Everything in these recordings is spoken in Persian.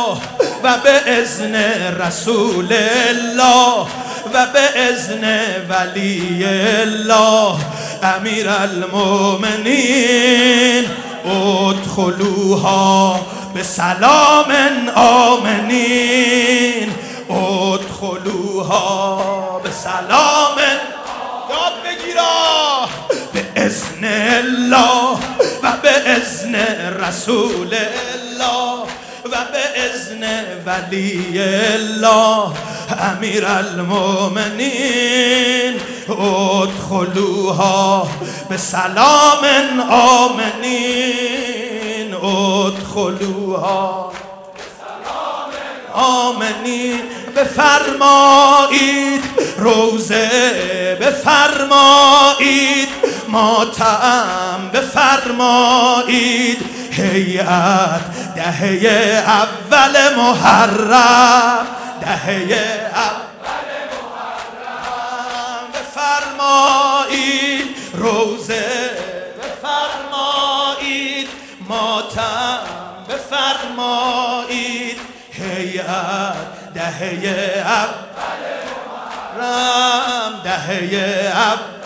و به اذن رسول الله و به اذن ولی الله امیر المؤمنین ادخلوها به سلام آمنین ادخلوها به سلام یاد بگیرا به اذن الله و به اذن رسول الله و به اذن ولی الله امیر المؤمنین ادخلوها به سلام آمنین ادخلوها به سلام آمنین بفرمایید روزه بفرمایید ماتم بفرمایید هیئت دهه اول محرم دهه اول محرم بفرمایید روزه بفرمایید ماتم بفرمایید هیئت دهه اول محرم دهه اول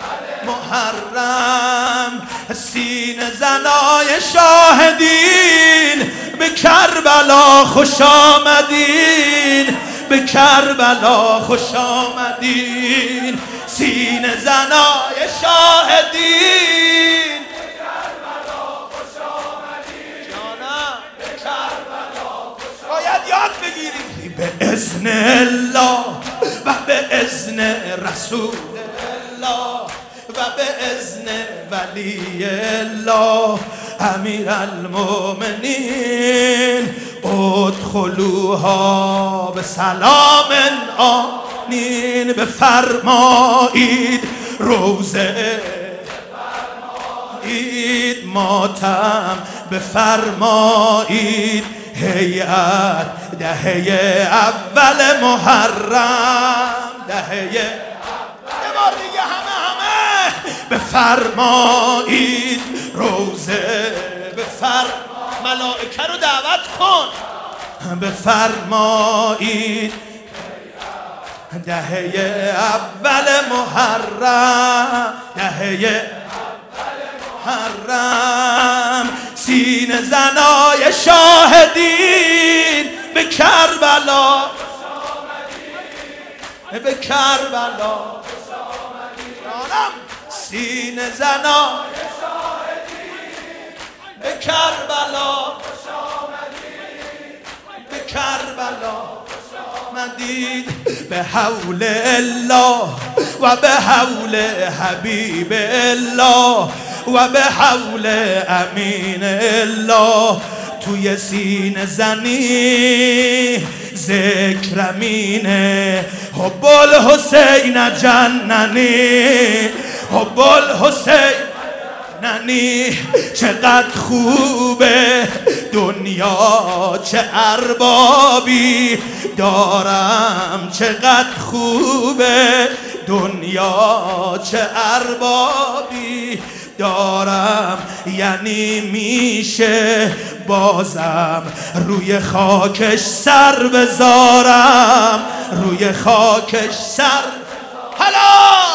محرم سینه زنای شاهدین به کربلا خوش آمدین به کربلا خوش آمدین سینه زنای شاهدین به کربلا خوش آمدین جانم به کربلا خوش باید یاد بگیرید به اذن الله و به اذن رسول الله و به اذن ولی الله امیر المؤمنین ادخلوها به سلام آمنین بفرمایید روزه بفرمایید ماتم بفرمایید هیئت دهه اول محرم دهه دیگه همه بفرمایید روزه ملائکه رو دعوت کن بفرمایید دهه اول محرم دهه محرم سینه زنای شاهدین به کربلا به کربلا سینه زنای شاهدین به کربلا به کربلا آمدید به حول الله و به حول حبیب الله و به حول امین الله توی سینه زنی ذکر امینه حب الحسین جننی حب الحسین جننی چقدر خوبه دنیا چه اربابی دارم چقدر خوبه دنیا چه اربابی دارم یعنی میشه بازم روی خاکش سر بذارم روی خاکش سر حالا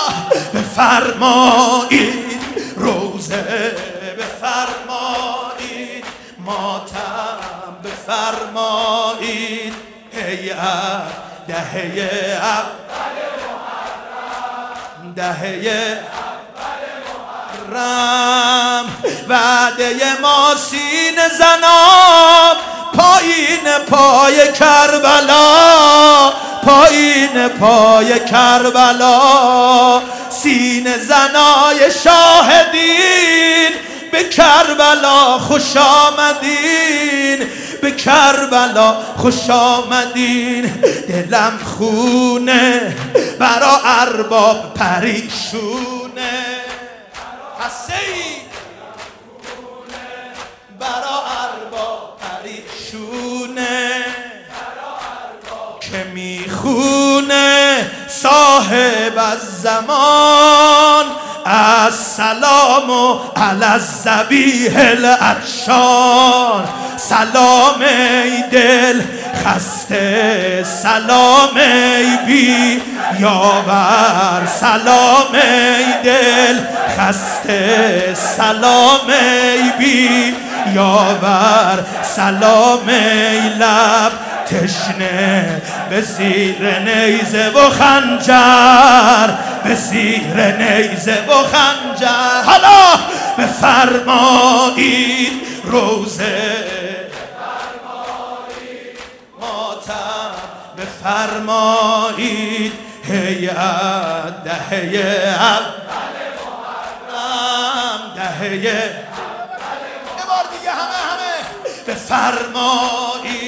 بفرمایید روزه بفرمایید ماتم بفرمایید هیئت دهه اول محرم دهه محرم وعده ما سینه زنان پایین پای کربلا پایین پای کربلا سینه زنای شاهدین به کربلا خوش آمدین به کربلا خوش آمدین دلم خونه برا ارباب پریشونه برا ارباب پریشونه که میخونه صاحب الزمان السلام علی الذبیح العطشان سلام ای دل خسته سلام ای بی یاور سلام ای دل خسته سلام ای بی یاور سلام ای لب تشنه به زیر نیزه و خنجر به زیر نیزه و خنجر حالا بفرمایید روزه ماتم بفرمایید هیئت دهه اول محرم دهه یه بار دیگه همه بفرمایید